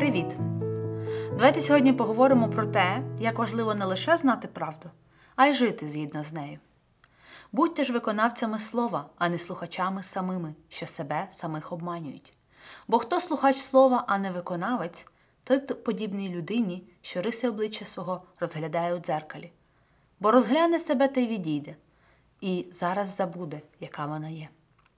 Привіт! Давайте сьогодні поговоримо про те, як важливо не лише знати правду, а й жити згідно з нею. Будьте ж виконавцями слова, а не слухачами самими, що себе самих обманюють. Бо хто слухач слова, а не виконавець, той подібний людині, що риси обличчя свого розглядає у дзеркалі. Бо розгляне себе та й відійде, і зараз забуде, яка вона є.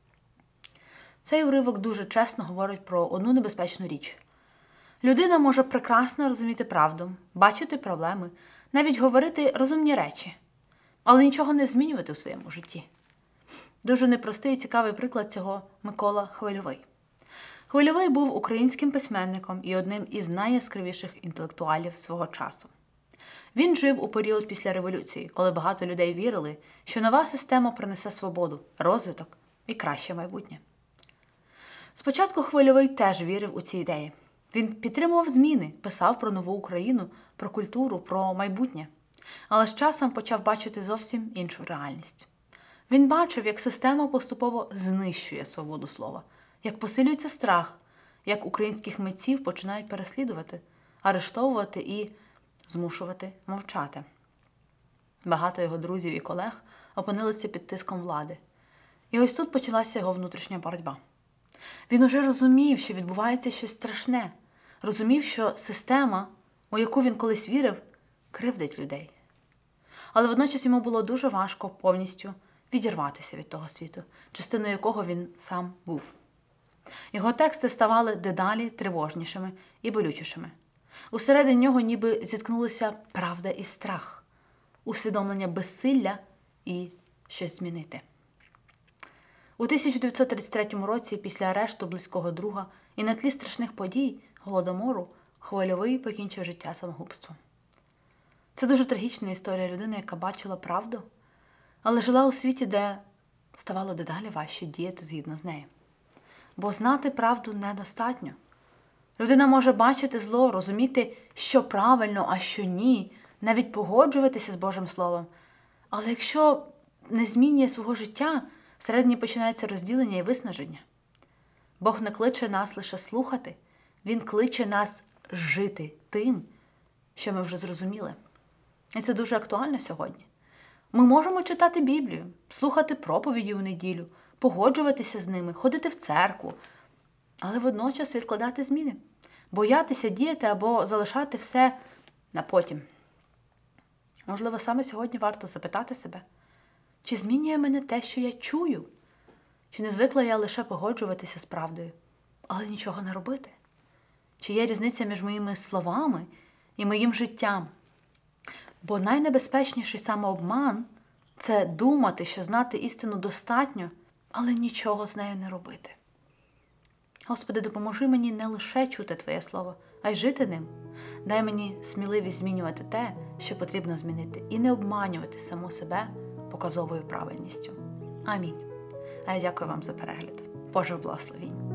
Цей уривок дуже чесно говорить про одну небезпечну річ. Людина може прекрасно розуміти правду, бачити проблеми, навіть говорити розумні речі, але нічого не змінювати у своєму житті. Дуже непростий і цікавий приклад цього Микола Хвильовий. Хвильовий був українським письменником і одним із найяскравіших інтелектуалів свого часу. Він жив у період після революції, коли багато людей вірили, що нова система принесе свободу, розвиток і краще майбутнє. Спочатку Хвильовий теж вірив у ці ідеї. Він підтримував зміни, писав про нову Україну, про культуру, про майбутнє. Але з часом почав бачити зовсім іншу реальність. Він бачив, як система поступово знищує свободу слова, як посилюється страх, як українських митців починають переслідувати, арештовувати і змушувати мовчати. Багато його друзів і колег опинилися під тиском влади. І ось тут почалася його внутрішня боротьба. Він уже розумів, що відбувається щось страшне. Розумів, що система, у яку він колись вірив, кривдить людей. Але водночас йому було дуже важко повністю відірватися від того світу, частиною якого він сам був. Його тексти ставали дедалі тривожнішими і болючішими. Усередині нього ніби зіткнулися правда і страх, усвідомлення безсилля і щось змінити. У 1933 році, після арешту близького друга і на тлі страшних подій Голодомору, Хвильовий покінчив життя самогубством. Це дуже трагічна історія людини, яка бачила правду, але жила у світі, де ставало дедалі важче діяти згідно з нею. Бо знати правду недостатньо. Людина може бачити зло, розуміти, що правильно, а що ні, навіть погоджуватися з Божим Словом. Але якщо не змінює свого життя, всередині починається розділення і виснаження. Бог не кличе нас лише слухати, Він кличе нас жити тим, що ми вже зрозуміли. І це дуже актуально сьогодні. Ми можемо читати Біблію, слухати проповіді у неділю, погоджуватися з ними, ходити в церкву, але водночас відкладати зміни, боятися діяти або залишати все на потім. Можливо, саме сьогодні варто запитати себе, чи змінює мене те, що я чую? Чи не звикла я лише погоджуватися з правдою, але нічого не робити? Чи є різниця між моїми словами і моїм життям? Бо найнебезпечніший самообман – це думати, що знати істину достатньо, але нічого з нею не робити. Господи, допоможи мені не лише чути Твоє Слово, а й жити ним. Дай мені сміливість змінювати те, що потрібно змінити, і не обманювати саму себе показовою правильністю. Амінь. А я дякую вам за перегляд. Божих благословінь.